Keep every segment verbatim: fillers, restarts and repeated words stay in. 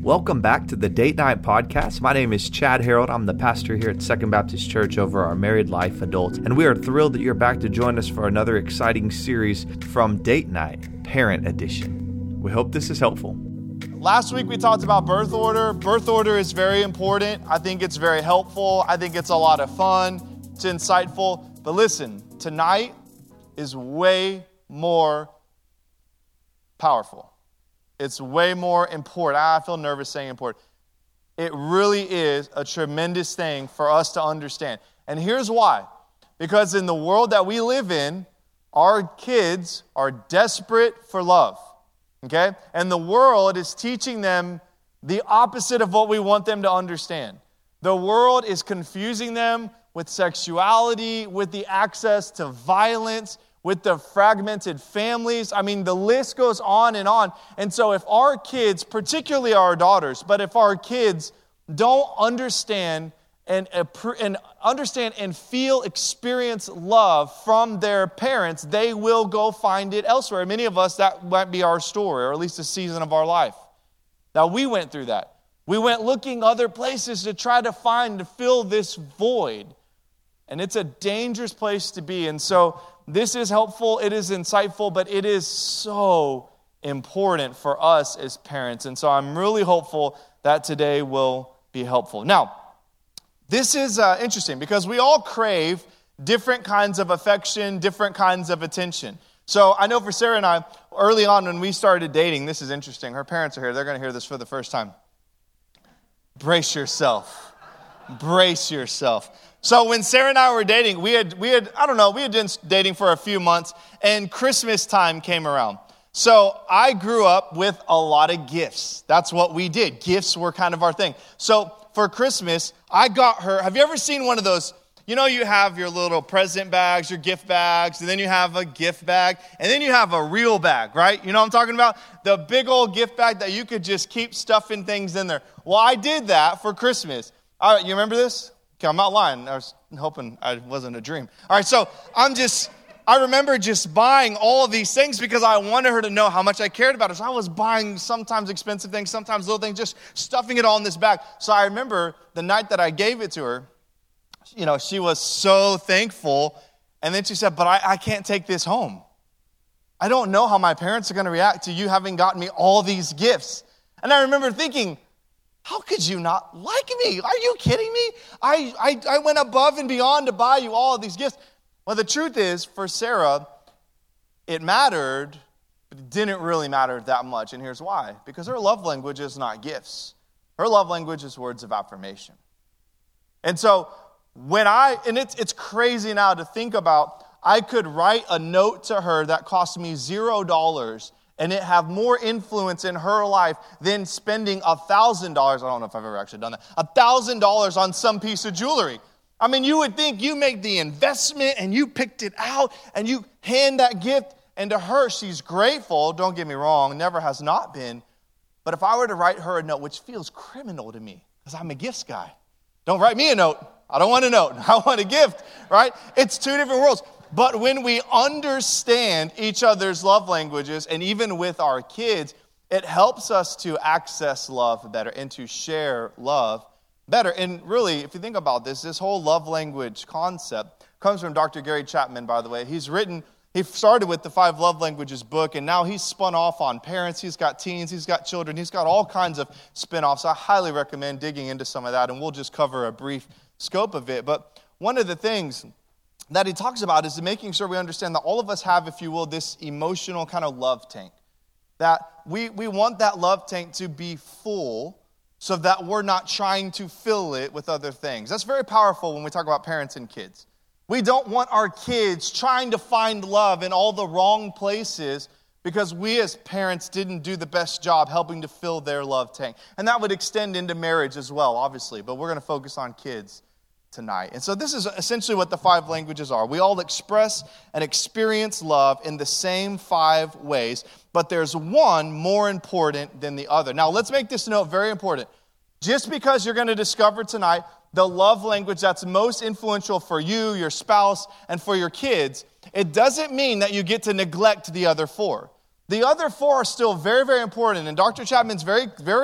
Welcome back to the Date Night Podcast. My name is Chad Harold. I'm the pastor here at Second Baptist Church over our Married Life Adults, and we are thrilled that you're back to join us for another exciting series from Date Night, Parent Edition. We hope this is helpful. Last week we talked about birth order. Birth order is very important. I think it's very helpful. I think it's a lot of fun. It's insightful. But listen, tonight is way more powerful. It's way more important. I feel nervous saying important. It really is a tremendous thing for us to understand. And here's why. Because in the world that we live in, our kids are desperate for love. Okay? And the world is teaching them the opposite of what we want them to understand. The world is confusing them with sexuality, with the access to violence, with the fragmented families. I mean, the list goes on and on. And so if our kids, particularly our daughters, but if our kids don't understand and, and understand and feel, experience love from their parents, they will go find it elsewhere. Many of us, that might be our story, or at least a season of our life. Now, we went through that. We went looking other places to try to find, to fill this void. And it's a dangerous place to be. And so this is helpful, it is insightful, but it is so important for us as parents. And so I'm really hopeful that today will be helpful. Now, this is uh, interesting because we all crave different kinds of affection, different kinds of attention. So I know for Sarah and I, early on when we started dating, this is interesting. Her parents are here. They're going to hear this for the first time. Brace yourself. Brace yourself. So when Sarah and I were dating, we had, we had, I don't know, we had been dating for a few months, and Christmas time came around. So I grew up with a lot of gifts. That's what we did. Gifts were kind of our thing. So for Christmas, I got her, have you ever seen one of those, you know, you have your little present bags, your gift bags, and then you have a gift bag, and then you have a real bag, right? You know what I'm talking about? The big old gift bag that you could just keep stuffing things in there. Well, I did that for Christmas. All right, you remember this? Okay, I'm not lying. I was hoping I wasn't a dream. All right, so I'm just, I remember just buying all of these things because I wanted her to know how much I cared about her. So I was buying sometimes expensive things, sometimes little things, just stuffing it all in this bag. So I remember the night that I gave it to her, you know, she was so thankful. And then she said, but I, I can't take this home. I don't know how my parents are going to react to you having gotten me all these gifts. And I remember thinking, how could you not like me? Are you kidding me? I, I, I went above and beyond to buy you all of these gifts. Well, the truth is, for Sarah, it mattered, but it didn't really matter that much. And here's why. Because her love language is not gifts. Her love language is words of affirmation. And so when I, and it's, it's crazy now to think about, I could write a note to her that cost me zero dollars and it have more influence in her life than spending one thousand dollars. I don't know if I've ever actually done that. one thousand dollars on some piece of jewelry. I mean, you would think you made the investment and you picked it out and you hand that gift, and to her, she's grateful. Don't get me wrong, never has not been. But if I were to write her a note, which feels criminal to me because I'm a gifts guy. Don't write me a note. I don't want a note. I want a gift, right? It's two different worlds. But when we understand each other's love languages, and even with our kids, it helps us to access love better and to share love better. And really, if you think about this, this whole love language concept comes from Doctor Gary Chapman, by the way. He's written, he started with the Five Love Languages book, and now he's spun off on parents. He's got teens, he's got children, he's got all kinds of spin-offs. I highly recommend digging into some of that, and we'll just cover a brief scope of it. But one of the things that he talks about is making sure we understand that all of us have, if you will, this emotional kind of love tank. That we, we want that love tank to be full so that we're not trying to fill it with other things. That's very powerful when we talk about parents and kids. We don't want our kids trying to find love in all the wrong places because we as parents didn't do the best job helping to fill their love tank. And that would extend into marriage as well, obviously, but we're going to focus on kids tonight. And so this is essentially what the five languages are. We all express and experience love in the same five ways, but there's one more important than the other. Now, let's make this note very important. Just because you're going to discover tonight the love language that's most influential for you, your spouse, and for your kids, it doesn't mean that you get to neglect the other four. The other four are still very, very important, and Doctor Chapman's very, very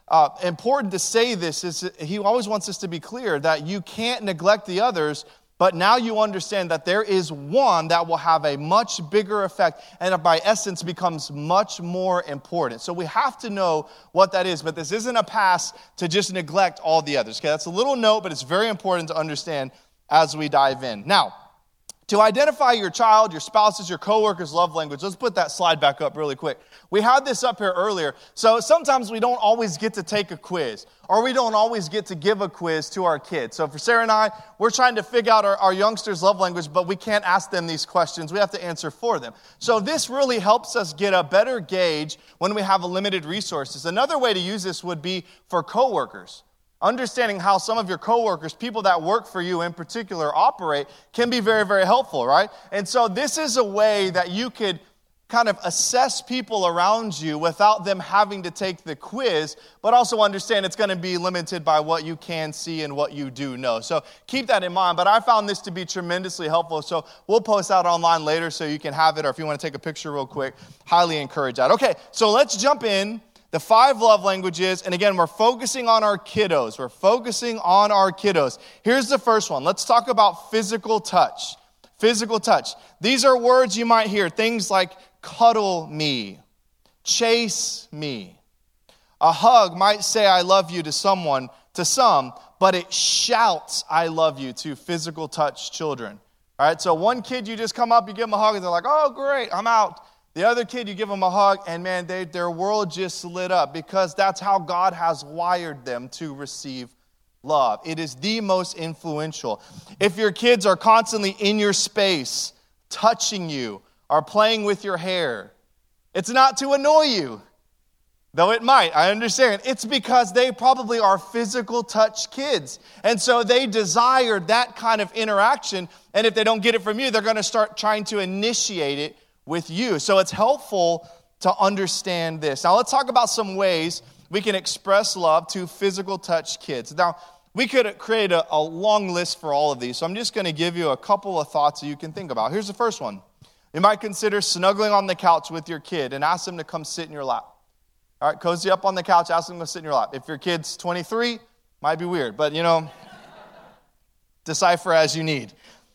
uh, important to say this is he always wants us to be clear that you can't neglect the others, but now you understand that there is one that will have a much bigger effect and by essence becomes much more important. So we have to know what that is, but this isn't a pass to just neglect all the others. Okay, that's a little note, but it's very important to understand as we dive in. Now, to identify your child, your spouse's, your coworkers' love language, let's put that slide back up really quick. We had this up here earlier. So sometimes we don't always get to take a quiz, or we don't always get to give a quiz to our kids. So for Sarah and I, we're trying to figure out our, our youngsters' love language, but we can't ask them these questions. We have to answer for them. So this really helps us get a better gauge when we have limited resources. Another way to use this would be for coworkers. Understanding how some of your coworkers, people that work for you in particular, operate can be very, very helpful, right? And so this is a way that you could kind of assess people around you without them having to take the quiz, but also understand it's going to be limited by what you can see and what you do know. So keep that in mind. But I found this to be tremendously helpful. So we'll post that online later so you can have it, or if you want to take a picture real quick, highly encourage that. Okay, so let's jump in. The five love languages, and again, we're focusing on our kiddos. We're focusing on our kiddos. Here's the first one. Let's talk about physical touch. Physical touch. These are words you might hear. Things like cuddle me, chase me. A hug might say I love you to someone, to some, but it shouts I love you to physical touch children. All right, so one kid, you just come up, you give them a hug, and they're like, oh, great, I'm out. The other kid, you give them a hug, and man, they, their world just lit up because that's how God has wired them to receive love. It is the most influential. If your kids are constantly in your space, touching you, or playing with your hair, it's not to annoy you, though it might, I understand. It's because they probably are physical touch kids. And so they desire that kind of interaction, and if they don't get it from you, they're going to start trying to initiate it with you. So it's helpful to understand this. Now let's talk about some ways we can express love to physical touch kids. Now we could create a, a long list for all of these, so I'm just going to give you a couple of thoughts that you can think about. Here's the first one. You might consider snuggling on the couch with your kid and ask them to come sit in your lap. All right, cozy up on the couch, ask them to sit in your lap. If your kid's twenty-three, might be weird, but you know, decipher as you need.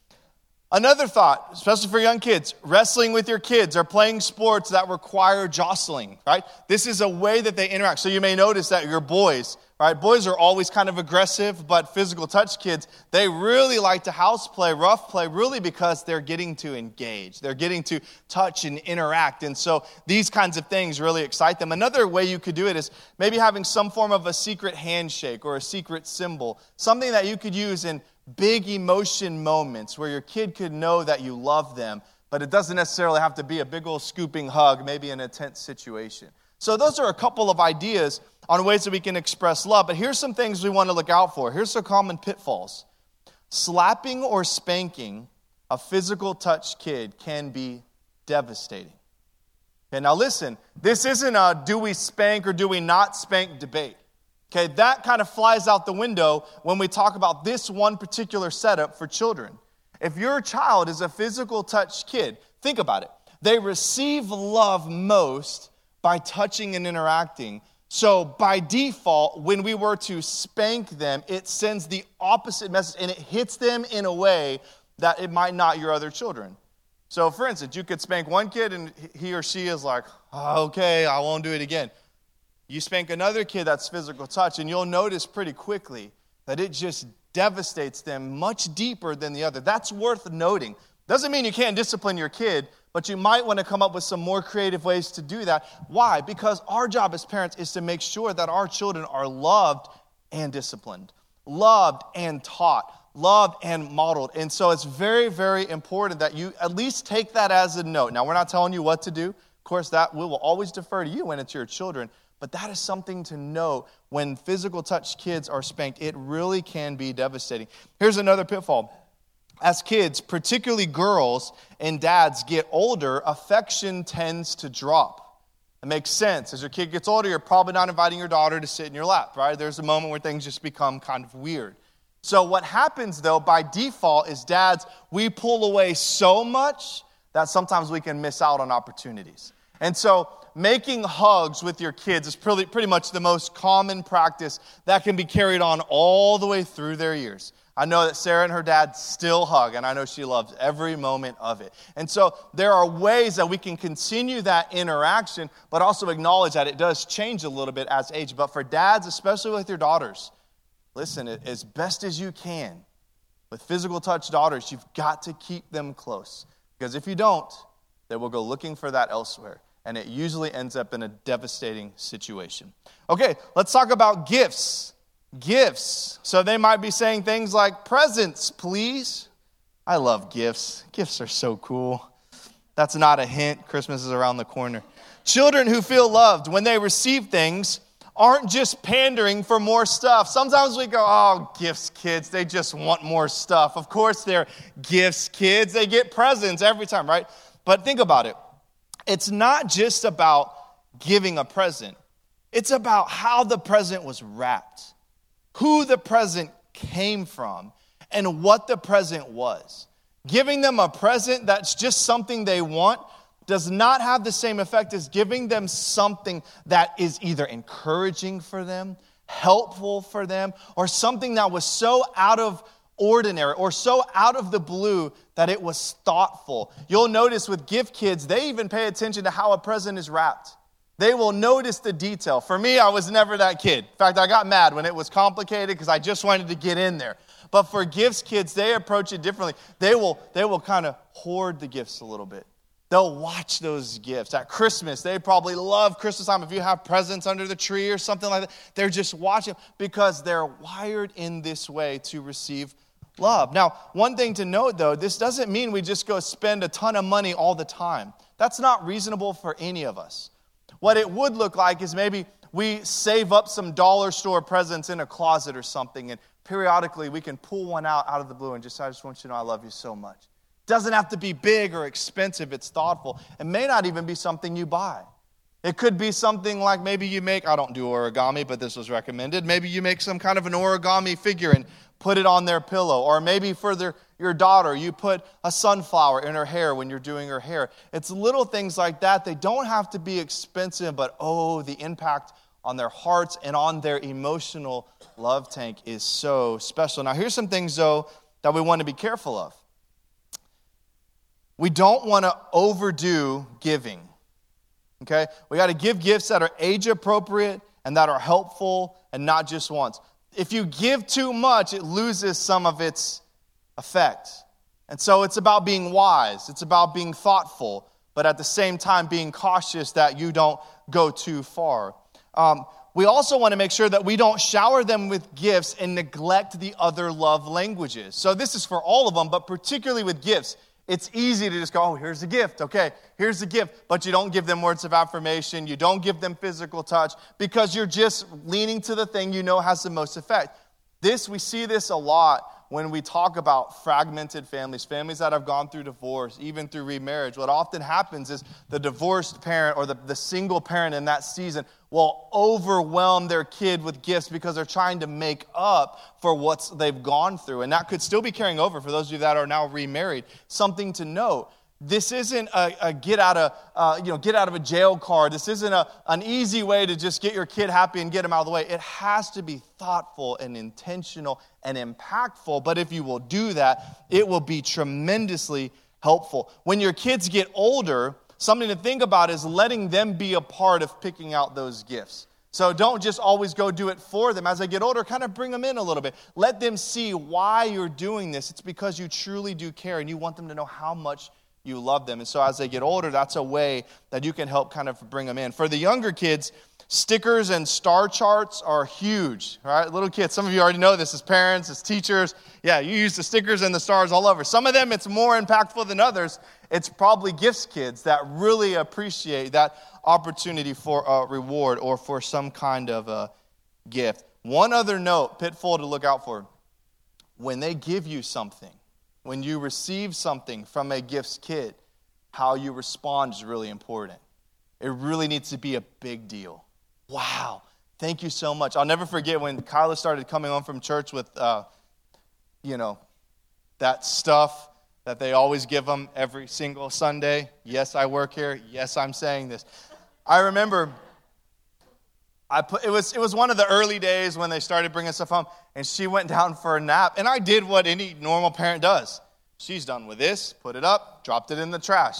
Another thought, especially for young kids, wrestling with your kids or playing sports that require jostling, right? This is a way that they interact. So you may notice that your boys, right? Boys are always kind of aggressive, but physical touch kids, they really like to house play, rough play, really because they're getting to engage. They're getting to touch and interact. And so these kinds of things really excite them. Another way you could do it is maybe having some form of a secret handshake or a secret symbol, something that you could use in big emotion moments where your kid could know that you love them, but it doesn't necessarily have to be a big old scooping hug, maybe in a tense situation. So those are a couple of ideas on ways that we can express love, but here's some things we want to look out for. Here's some common pitfalls. Slapping or spanking a physical touch kid can be devastating. Okay, now listen, this isn't a do we spank or do we not spank debate. Okay, that kind of flies out the window when we talk about this one particular setup for children. If your child is a physical touch kid, think about it. They receive love most by touching and interacting. So by default, when we were to spank them, it sends the opposite message and it hits them in a way that it might not your other children. So for instance, you could spank one kid and he or she is like, oh, okay, I won't do it again. You spank another kid that's physical touch, and you'll notice pretty quickly that it just devastates them much deeper than the other. That's worth noting. Doesn't mean you can't discipline your kid, but you might want to come up with some more creative ways to do that. Why? Because our job as parents is to make sure that our children are loved and disciplined, loved and taught, loved and modeled. And so it's very, very important that you at least take that as a note. Now, we're not telling you what to do. Of course, that we will always defer to you when it's your children. But that is something to know when physical touch kids are spanked. It really can be devastating. Here's another pitfall. As kids, particularly girls and dads get older, affection tends to drop. It makes sense. As your kid gets older, you're probably not inviting your daughter to sit in your lap, right? There's a moment where things just become kind of weird. So what happens, though, by default is dads, we pull away so much that sometimes we can miss out on opportunities. And so making hugs with your kids is pretty, pretty much the most common practice that can be carried on all the way through their years. I know that Sarah and her dad still hug, and I know she loves every moment of it. And so there are ways that we can continue that interaction, but also acknowledge that it does change a little bit as age. But for dads, especially with your daughters, listen, as best as you can, with physical touch daughters, you've got to keep them close. Because if you don't, they will go looking for that elsewhere. And it usually ends up in a devastating situation. Okay, let's talk about gifts. Gifts. So they might be saying things like, presents, please. I love gifts. Gifts are so cool. That's not a hint. Christmas is around the corner. Children who feel loved when they receive things aren't just pandering for more stuff. Sometimes we go, oh, gifts, kids. They just want more stuff. Of course they're gifts, kids. They get presents every time, right? But think about it. It's not just about giving a present. It's about how the present was wrapped, who the present came from, and what the present was. Giving them a present that's just something they want does not have the same effect as giving them something that is either encouraging for them, helpful for them, or something that was so out of ordinary or so out of the blue that it was thoughtful. You'll notice with gift kids, they even pay attention to how a present is wrapped. They will notice the detail. For me, I was never that kid. In fact, I got mad when it was complicated because I just wanted to get in there. But for gifts kids, they approach it differently. They will, they will kind of hoard the gifts a little bit. They'll watch those gifts. At Christmas, they probably love Christmas time. If you have presents under the tree or something like that, they're just watching because they're wired in this way to receive love. Now, one thing to note, though, this doesn't mean we just go spend a ton of money all the time. That's not reasonable for any of us. What it would look like is maybe we save up some dollar store presents in a closet or something, and periodically we can pull one out out of the blue and just, I just want you to know I love you so much. It doesn't have to be big or expensive. It's thoughtful. It may not even be something you buy. It could be something like maybe you make, I don't do origami, but this was recommended. Maybe you make some kind of an origami figure and put it on their pillow. Or maybe for their, your daughter, you put a sunflower in her hair when you're doing her hair. It's little things like that. They don't have to be expensive, but oh, the impact on their hearts and on their emotional love tank is so special. Now, here's some things, though, that we want to be careful of. We don't want to overdo giving. Okay? We got to give gifts that are age appropriate and that are helpful and not just once. If you give too much, it loses some of its effect. And so it's about being wise. It's about being thoughtful, but at the same time being cautious that you don't go too far. Um, we also want to make sure that we don't shower them with gifts and neglect the other love languages. So this is for all of them, but particularly with gifts. It's easy to just go, oh, here's a gift. Okay, here's a gift. But you don't give them words of affirmation. You don't give them physical touch because you're just leaning to the thing you know has the most effect. This, we see this a lot when we talk about fragmented families, families that have gone through divorce, even through remarriage. What often happens is the divorced parent or the, the single parent in that season will overwhelm their kid with gifts because they're trying to make up for what they've gone through. And that could still be carrying over for those of you that are now remarried. Something to note. This isn't a, a get out of uh, you know get out of a jail card. This isn't a, an easy way to just get your kid happy and get him out of the way. It has to be thoughtful and intentional and impactful. But if you will do that, it will be tremendously helpful. When your kids get older, something to think about is letting them be a part of picking out those gifts. So don't just always go do it for them. As they get older, kind of bring them in a little bit. Let them see why you're doing this. It's because you truly do care and you want them to know how much you love them. And so as they get older, that's a way that you can help kind of bring them in. For the younger kids, stickers and star charts are huge, right? Little kids, some of you already know this as parents, as teachers. Yeah, you use the stickers and the stars all over. Some of them, it's more impactful than others. It's probably gifts kids that really appreciate that opportunity for a reward or for some kind of a gift. One other note, pitfall to look out for. When they give you something, when you receive something from a gifts kid, how you respond is really important. It really needs to be a big deal. Wow, thank you so much. I'll never forget when Kyla started coming home from church with, uh, you know, that stuff that they always give them every single Sunday. Yes, I work here. Yes, I'm saying this. I remember I put, it was it was one of the early days when they started bringing stuff home, and she went down for a nap, and I did what any normal parent does. She's done with this, put it up, dropped it in the trash.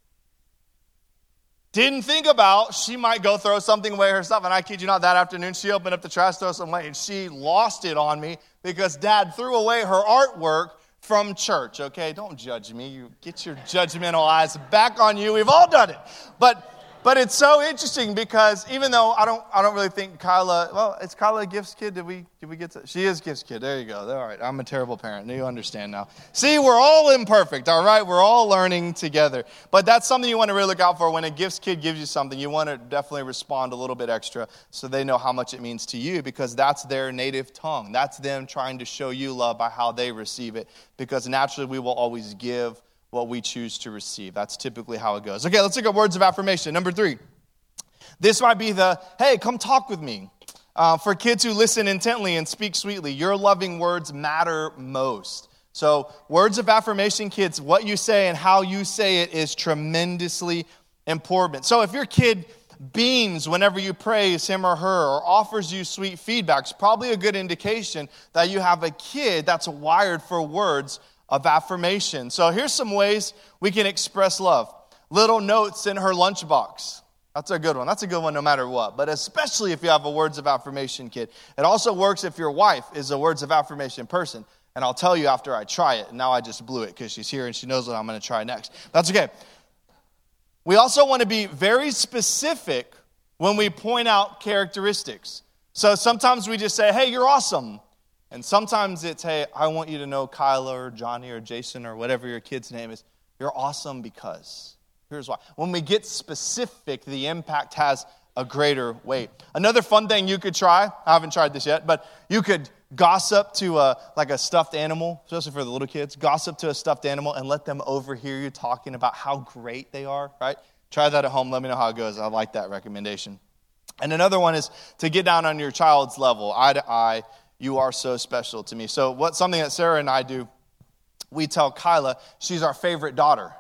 Didn't think about she might go throw something away herself, and I kid you not, that afternoon she opened up the trash, threw something away, and she lost it on me because Dad threw away her artwork from church. Okay, don't judge me. You get your judgmental eyes back on you. We've all done it, but. But it's so interesting because even though I don't I don't really think Kyla, well, is Kyla a Gift's kid? Did we did we get to, she is Gift's kid. There you go. All right, I'm a terrible parent. You understand now. See, we're all imperfect, all right? We're all learning together. But that's something you want to really look out for. When a Gift's kid gives you something, you want to definitely respond a little bit extra so they know how much it means to you, because that's their native tongue. That's them trying to show you love by how they receive it, because naturally we will always give what we choose to receive. That's typically how it goes. Okay, let's look at words of affirmation. Number three. This might be the, hey, come talk with me. Uh, for kids who listen intently and speak sweetly, your loving words matter most. So words of affirmation, kids, what you say and how you say it is tremendously important. So if your kid beams whenever you praise him or her or offers you sweet feedback, it's probably a good indication that you have a kid that's wired for words of affirmation. So here's some ways we can express love. Little notes in her lunchbox. That's a good one. That's a good one no matter what, but especially if you have a words of affirmation kid. It also works if your wife is a words of affirmation person. And I'll tell you after I try it. And now I just blew it because she's here and she knows what I'm going to try next. That's okay. We also want to be very specific when we point out characteristics. So sometimes we just say, hey, you're awesome. And sometimes it's, hey, I want you to know Kyla or Johnny or Jason or whatever your kid's name is. You're awesome because. Here's why. When we get specific, the impact has a greater weight. Another fun thing you could try, I haven't tried this yet, but you could gossip to a, like a stuffed animal, especially for the little kids. Gossip to a stuffed animal and let them overhear you talking about how great they are, right? Try that at home. Let me know how it goes. I like that recommendation. And another one is to get down on your child's level, eye to eye. You are so special to me. So what something that Sarah and I do, we tell Kyla she's our favorite daughter.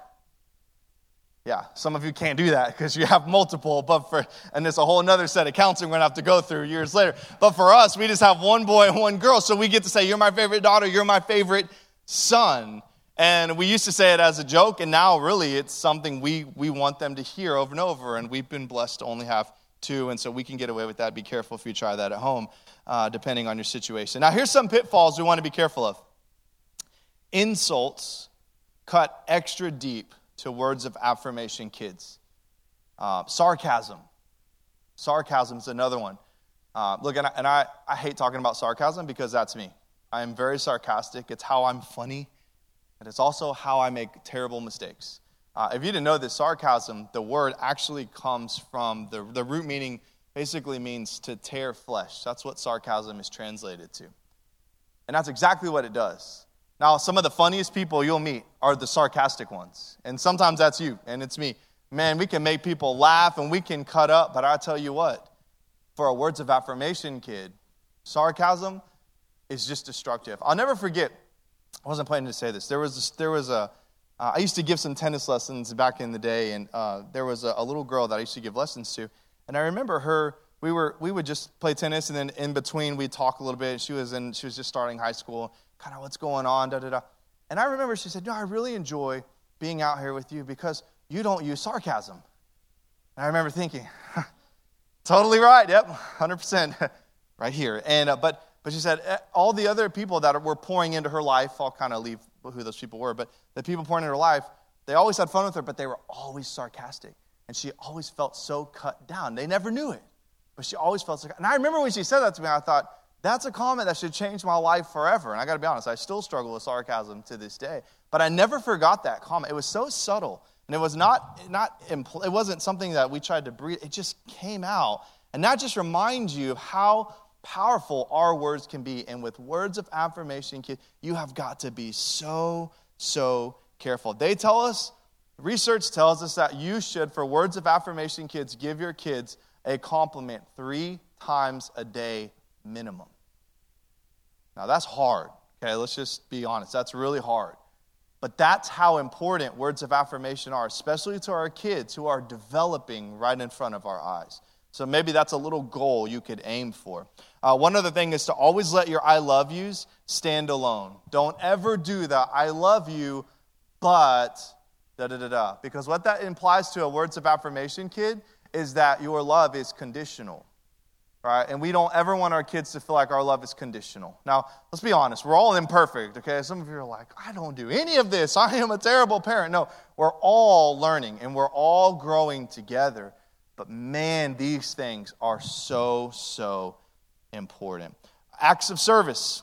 Yeah, some of you can't do that because you have multiple, but for and there's a whole other set of counseling we're going to have to go through years later. But for us, we just have one boy and one girl, so we get to say, you're my favorite daughter, you're my favorite son. And we used to say it as a joke, and now really it's something we, we want them to hear over and over, and we've been blessed to only have two, and so we can get away with that. Be careful if you try that at home, uh, depending on your situation. Now, here's some pitfalls we want to be careful of. Insults cut extra deep to words of affirmation, kids. Uh, sarcasm. Sarcasm is another one. Uh, look, and, I, and I, I hate talking about sarcasm because that's me. I am very sarcastic. It's how I'm funny, and it's also how I make terrible mistakes. Uh, if you didn't know this, sarcasm, the word actually comes from, the, the root meaning basically means to tear flesh. That's what sarcasm is translated to. And that's exactly what it does. Now, some of the funniest people you'll meet are the sarcastic ones. And sometimes that's you, and it's me. Man, we can make people laugh, and we can cut up, but I tell you what, for a words of affirmation kid, sarcasm is just destructive. I'll never forget, I wasn't planning to say this, there was this, there was a, uh, I used to give some tennis lessons back in the day, and uh, there was a, a little girl that I used to give lessons to, and I remember her, we were we would just play tennis, and then in between we'd talk a little bit. She was in, she was just starting high school, kind of what's going on, da da da. And I remember she said, "No, I really enjoy being out here with you because you don't use sarcasm." And I remember thinking, totally right. Yep, one hundred percent right here. And uh, but but she said all the other people that were pouring into her life, I'll kind of leave who those people were, but the people pouring into her life, they always had fun with her, but they were always sarcastic, and she always felt so cut down. They never knew it, but she always felt so. And I remember when she said that to me, I thought, that's a comment that should change my life forever. And I got to be honest, I still struggle with sarcasm to this day. But I never forgot that comment. It was so subtle, and it was not not impl- it wasn't something that we tried to breathe. It just came out, and that just reminds you of how powerful our words can be. And with words of affirmation, kid, you have got to be so so careful. They tell us, research tells us that you should, for words of affirmation, kids, give your kids a compliment three times a day. Minimum. Now that's hard. Okay, let's just be honest. That's really hard. But that's how important words of affirmation are, especially to our kids who are developing right in front of our eyes. So maybe that's a little goal you could aim for. Uh, one other thing is to always let your I love yous stand alone. Don't ever do the I love you, but da da da da. Because what that implies to a words of affirmation kid is that your love is conditional. Right? And we don't ever want our kids to feel like our love is conditional. Now, let's be honest. We're all imperfect, okay? Some of you are like, I don't do any of this. I am a terrible parent. No, we're all learning, and we're all growing together. But man, these things are so, so important. Acts of service.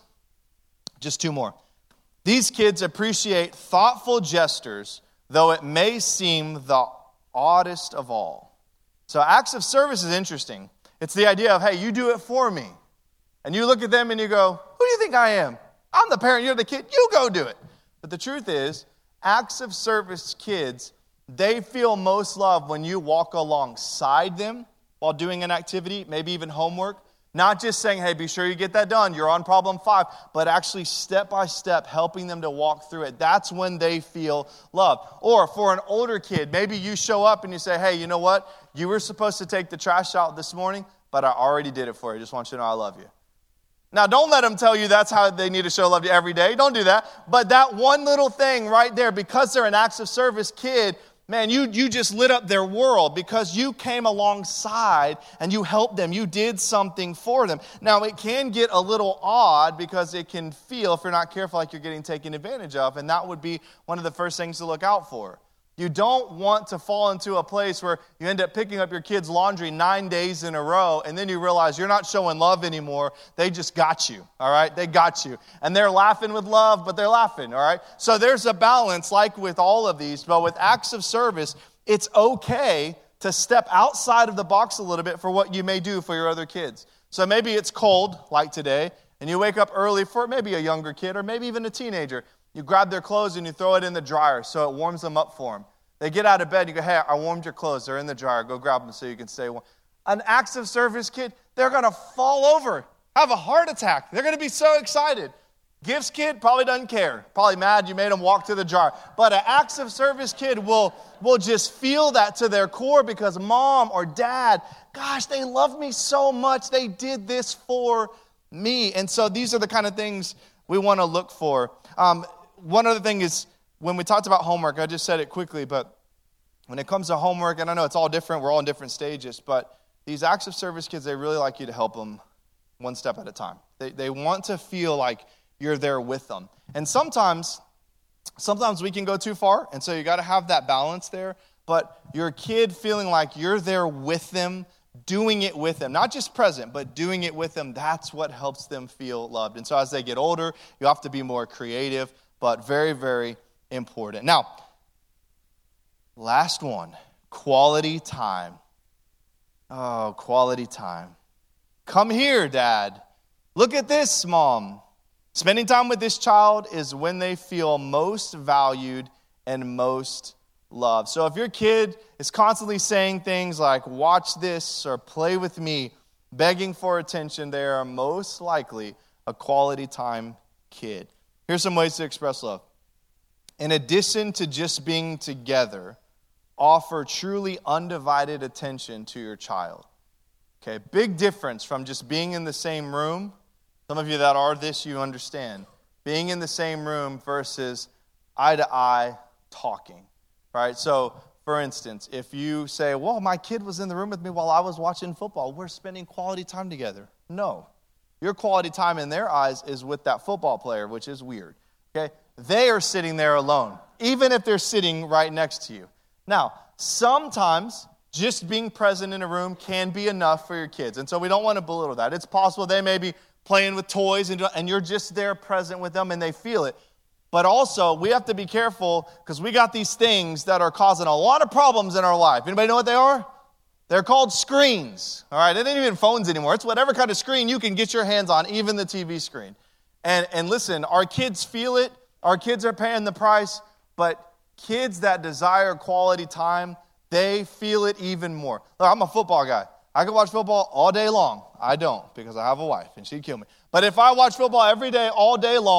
Just two more. These kids appreciate thoughtful gestures, though it may seem the oddest of all. So acts of service is interesting. It's the idea of, hey, you do it for me. And you look at them and you go, who do you think I am? I'm the parent, you're the kid, you go do it. But the truth is, acts of service kids, they feel most loved when you walk alongside them while doing an activity, maybe even homework. Not just saying, hey, be sure you get that done, you're on problem five, but actually step by step helping them to walk through it. That's when they feel loved. Or for an older kid, maybe you show up and you say, hey, you know what? You were supposed to take the trash out this morning, but I already did it for you. Just want you to know I love you. Now, don't let them tell you that's how they need to show love to you every day. Don't do that. But that one little thing right there, because they're an acts of service kid, man, you, you just lit up their world because you came alongside and you helped them. You did something for them. Now, it can get a little odd because it can feel, if you're not careful, like you're getting taken advantage of. And that would be one of the first things to look out for. You don't want to fall into a place where you end up picking up your kids' laundry nine days in a row, and then you realize you're not showing love anymore. They just got you, all right? They got you. And they're laughing with love, but they're laughing, all right? So there's a balance like with all of these, but with acts of service, it's okay to step outside of the box a little bit for what you may do for your other kids. So maybe it's cold, like today, and you wake up early for maybe a younger kid or maybe even a teenager. You grab their clothes and you throw it in the dryer so it warms them up for them. They get out of bed, you go, hey, I warmed your clothes. They're in the dryer. Go grab them so you can stay warm. An acts of service kid, they're going to fall over, have a heart attack. They're going to be so excited. Gifts kid probably doesn't care. Probably mad you made them walk to the jar. But an acts of service kid will, will just feel that to their core because mom or dad, gosh, they love me so much. They did this for me. And so these are the kind of things we want to look for. Um, One other thing is, when we talked about homework, I just said it quickly, but when it comes to homework, and I know it's all different, we're all in different stages, but these acts of service kids, they really like you to help them one step at a time. They they want to feel like you're there with them. And sometimes, sometimes we can go too far, and so you got to have that balance there, but your kid feeling like you're there with them, doing it with them, not just present, but doing it with them, that's what helps them feel loved. And so as they get older, you have to be more creative, but very, very important. Now, last one, quality time. Oh, quality time. Come here, Dad. Look at this, Mom. Spending time with this child is when they feel most valued and most loved. So if your kid is constantly saying things like, watch this or play with me, begging for attention, they are most likely a quality time kid. Here's some ways to express love. In addition to just being together, offer truly undivided attention to your child. Okay, big difference from just being in the same room. Some of you that are this, you understand. Being in the same room versus eye to eye talking. Right? So, for instance, if you say, well, my kid was in the room with me while I was watching football, we're spending quality time together. No. Your quality time in their eyes is with that football player, which is weird. Okay? They are sitting there alone, even if they're sitting right next to you. Now, sometimes just being present in a room can be enough for your kids. And so we don't want to belittle that. It's possible they may be playing with toys and, and you're just there present with them and they feel it. But also, we have to be careful because we got these things that are causing a lot of problems in our life. Anybody know what they are? They're called screens. All right, it ain't even phones anymore. It's whatever kind of screen you can get your hands on, even the T V screen. And, and listen, our kids feel it. Our kids are paying the price, but kids that desire quality time, they feel it even more. Look, I'm a football guy. I can watch football all day long. I don't because I have a wife and she'd kill me. But if I watch football every day, all day long,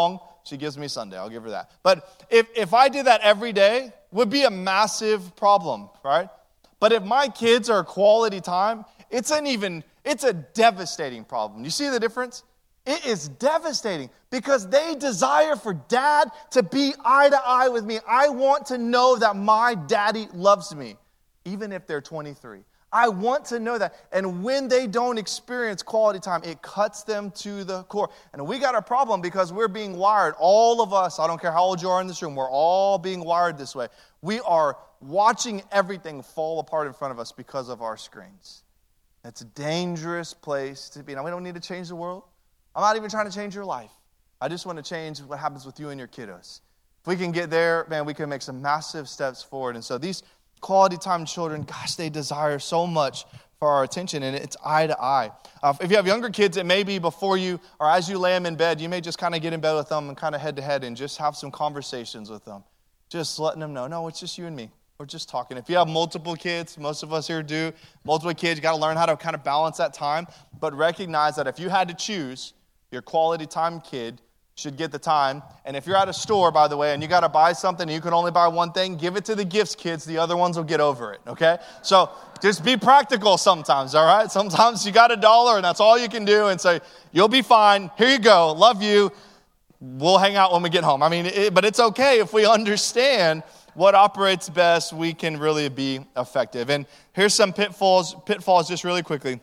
She gives me Sunday. I'll give her that. But if, if I did that every day, it would be a massive problem, right? But if my kids are quality time, it's an even, it's a devastating problem. You see the difference? It is devastating because they desire for dad to be eye to eye with me. I want to know that my daddy loves me, even if they're twenty-three. I want to know that. And when they don't experience quality time, it cuts them to the core. And we got a problem because we're being wired. All of us, I don't care how old you are in this room, we're all being wired this way. We are watching everything fall apart in front of us because of our screens. It's a dangerous place to be. Now, we don't need to change the world. I'm not even trying to change your life. I just want to change what happens with you and your kiddos. If we can get there, man, we can make some massive steps forward. And so these quality time children, gosh, they desire so much for our attention, and it's eye to eye. Uh, if you have younger kids, it may be before you or as you lay them in bed, you may just kind of get in bed with them and kind of head to head and just have some conversations with them. Just letting them know, no, it's just you and me. We're just talking. If you have multiple kids, most of us here do, multiple kids, you got to learn how to kind of balance that time, but recognize that if you had to choose, your quality time kid should get the time. And if you're at a store, by the way, and you got to buy something and you can only buy one thing, give it to the gifts kids. The other ones will get over it, okay? So just be practical sometimes, all right? Sometimes you got a dollar and that's all you can do and say, you'll be fine. Here you go. Love you. We'll hang out when we get home. I mean, it, but it's okay if we understand what operates best, we can really be effective. And here's some pitfalls, pitfalls just really quickly.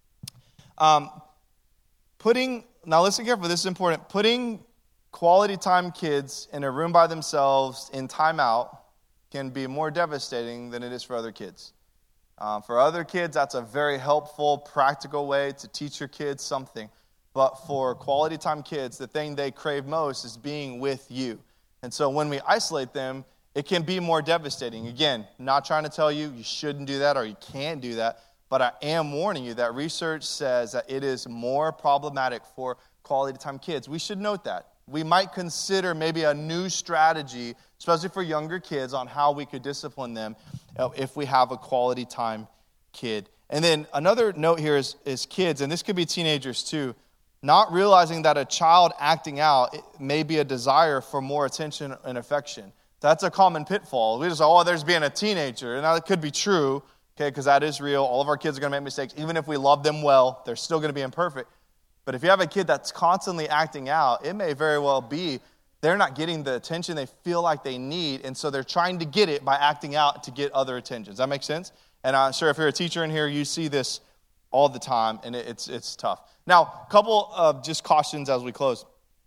Um, putting... Now listen carefully, this is important. Putting quality time kids in a room by themselves in timeout can be more devastating than it is for other kids. Um, for other kids, that's a very helpful, practical way to teach your kids something. But for quality time kids, the thing they crave most is being with you. And so when we isolate them, it can be more devastating. Again, not trying to tell you you shouldn't do that or you can't do that. But I am warning you that research says that it is more problematic for quality time kids. We should note that. We might consider maybe a new strategy, especially for younger kids, on how we could discipline them if we have a quality time kid. And then another note here is, is kids, and this could be teenagers too, not realizing that a child acting out may be a desire for more attention and affection. That's a common pitfall. We just say, oh, there's being a teenager. And that could be true. Okay, because that is real. All of our kids are going to make mistakes. Even if we love them well, they're still going to be imperfect. But if you have a kid that's constantly acting out, it may very well be they're not getting the attention they feel like they need, and so they're trying to get it by acting out to get other attention. Does that make sense? And I'm sure if you're a teacher in here, you see this all the time, and it's it's tough. Now, a couple of just cautions as we close.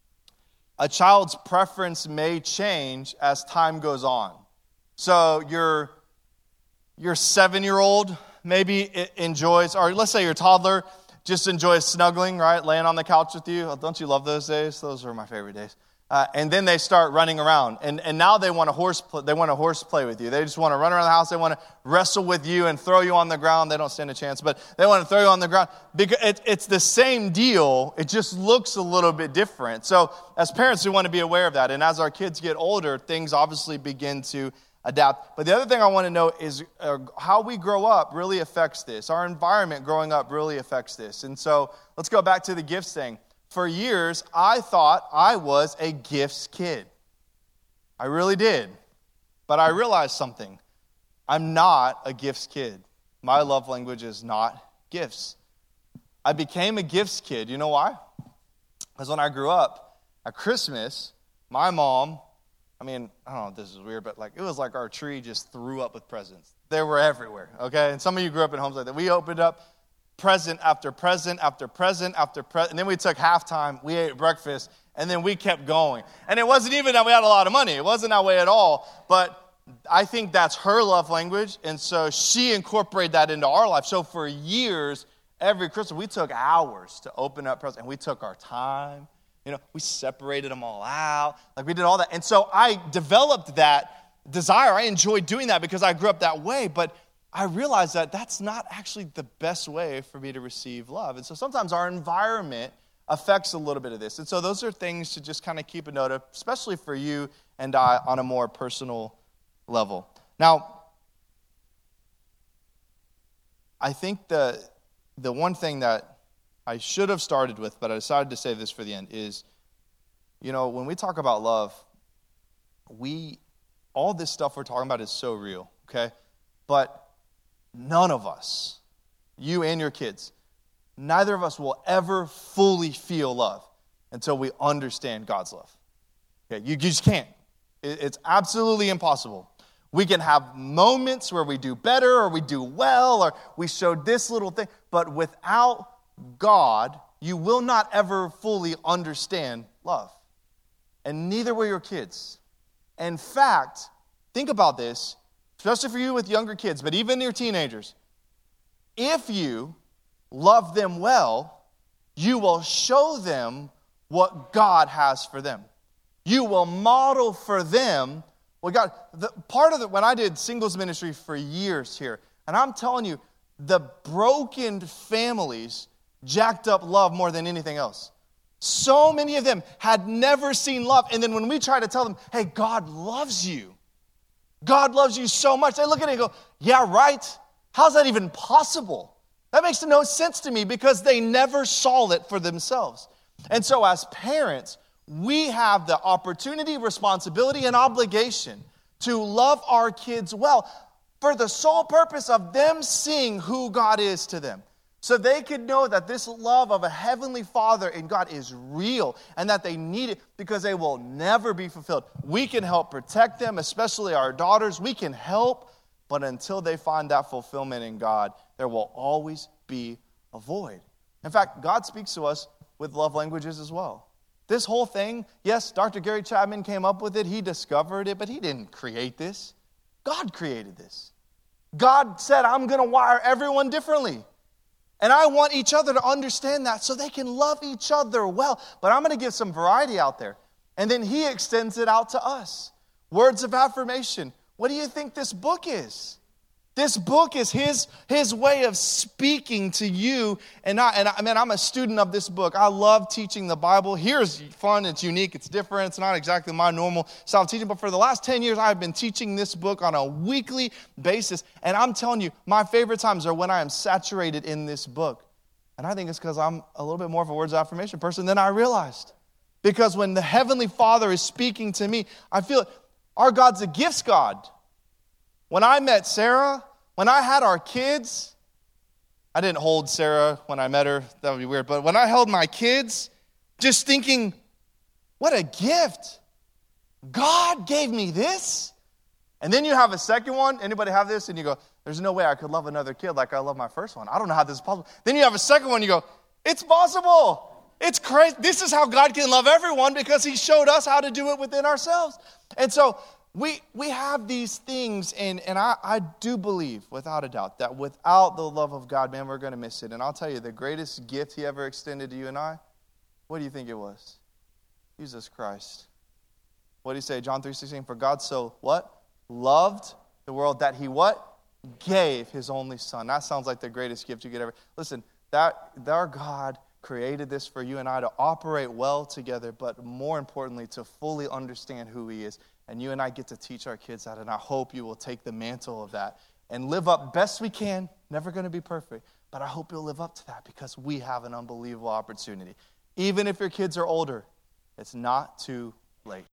A child's preference may change as time goes on. So you're... Your seven-year-old maybe enjoys, or let's say your toddler just enjoys snuggling, right? Laying on the couch with you. Don't you love those days? Those are my favorite days. Uh, and then they start running around. And, and now they want to horse play, they want to horse play with you. They just want to run around the house. They want to wrestle with you and throw you on the ground. They don't stand a chance, but they want to throw you on the ground. Because it, it's the same deal. It just looks a little bit different. So as parents, we want to be aware of that. And as our kids get older, things obviously begin to adapt. But the other thing I want to know is uh, how we grow up really affects this. Our environment growing up really affects this. And so let's go back to the gifts thing. For years, I thought I was a gifts kid. I really did. But I realized something. I'm not a gifts kid. My love language is not gifts. I became a gifts kid. You know why? Because when I grew up, at Christmas, my mom, I mean, I don't know if this is weird, but like it was like our tree just threw up with presents. They were everywhere, okay? And some of you grew up in homes like that. We opened up present after present after present after present. And then we took halftime, we ate breakfast, and then we kept going. And it wasn't even that we had a lot of money. It wasn't that way at all. But I think that's her love language, and so she incorporated that into our life. So for years, every Christmas, we took hours to open up presents, and we took our time. You know, we separated them all out. Like, we did all that. And so I developed that desire. I enjoyed doing that because I grew up that way. But I realized that that's not actually the best way for me to receive love. And so sometimes our environment affects a little bit of this. And so those are things to just kind of keep a note of, especially for you and I on a more personal level. Now, I think the the one thing that I should have started with, but I decided to save this for the end, is You know, when we talk about love, we, all this stuff we're talking about is so real, okay? But none of us, you and your kids, neither of us will ever fully feel love until we understand God's love. Okay, you, you just can't. It, it's absolutely impossible. We can have moments where we do better or we do well or we showed this little thing, but without God, you will not ever fully understand love. And neither will your kids. In fact, think about this, especially for you with younger kids, but even your teenagers. If you love them well, you will show them what God has for them. You will model for them what God, the, part of it, when I did singles ministry for years here, and I'm telling you, the broken families jacked up love more than anything else. So many of them had never seen love. And then when we try to tell them, hey, God loves you. God loves you so much. They look at it and go, yeah, right. How's that even possible? That makes no sense to me because they never saw it for themselves. And so as parents, we have the opportunity, responsibility, and obligation to love our kids well for the sole purpose of them seeing who God is to them. So they could know that this love of a heavenly Father in God is real and that they need it because they will never be fulfilled. We can help protect them, especially our daughters. We can help, but until they find that fulfillment in God, there will always be a void. In fact, God speaks to us with love languages as well. This whole thing, yes, Doctor Gary Chapman came up with it. He discovered it, but he didn't create this. God created this. God said, I'm going to wire everyone differently. And I want each other to understand that so they can love each other well. But I'm going to give some variety out there. And then he extends it out to us. Words of affirmation. What do you think this book is? This book is his, his way of speaking to you. And I, and I, man, I'm a student of this book. I love teaching the Bible. Here's fun. It's unique. It's different. It's not exactly my normal style of teaching. But for the last ten years, I've been teaching this book on a weekly basis. And I'm telling you, my favorite times are when I am saturated in this book. And I think it's because I'm a little bit more of a words of affirmation person than I realized. Because when the Heavenly Father is speaking to me, I feel it. Our God's a gifts God. When I met Sarah, when I had our kids, I didn't hold Sarah when I met her. That would be weird. But when I held my kids, just thinking, what a gift. God gave me this. And then you have a second one. Anybody have this? And you go, there's no way I could love another kid like I love my first one. I don't know how this is possible. Then you have a second one. You go, it's possible. It's crazy. This is how God can love everyone because he showed us how to do it within ourselves. And so We we have these things, and, and I, I do believe, without a doubt, that without the love of God, man, we're going to miss it. And I'll tell you, the greatest gift he ever extended to you and I, what do you think it was? Jesus Christ. What did he say? John three sixteen, for God so, what? Loved the world that he, what? Gave his only son. That sounds like the greatest gift you could ever. Listen, that our God created this for you and I to operate well together, but more importantly, to fully understand who he is. And you and I get to teach our kids that, and I hope you will take the mantle of that and live up best we can. Never going to be perfect, but I hope you'll live up to that because we have an unbelievable opportunity. Even if your kids are older, it's not too late.